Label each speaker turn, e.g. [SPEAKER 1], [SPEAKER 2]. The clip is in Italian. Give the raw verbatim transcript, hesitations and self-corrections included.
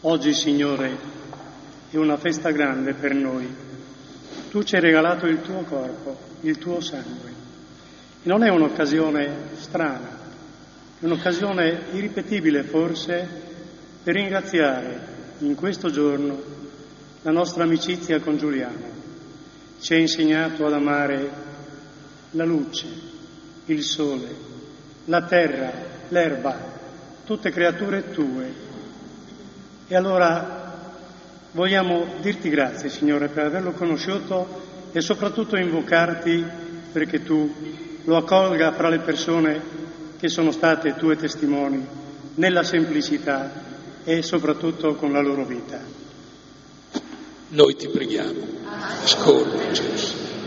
[SPEAKER 1] Oggi, Signore, è una festa grande per noi. Tu ci hai regalato il tuo corpo, il tuo sangue. E non è un'occasione strana, è un'occasione irripetibile forse per ringraziare in questo giorno la nostra amicizia con Giuliano. Ci ha insegnato ad amare la luce, il sole, la terra, l'erba, tutte creature tue. E allora vogliamo dirti grazie, Signore, per averlo conosciuto e soprattutto invocarti perché tu lo accolga fra le persone che sono state tue testimoni nella semplicità e soprattutto con la loro vita.
[SPEAKER 2] Noi ti preghiamo, ascolta Gesù.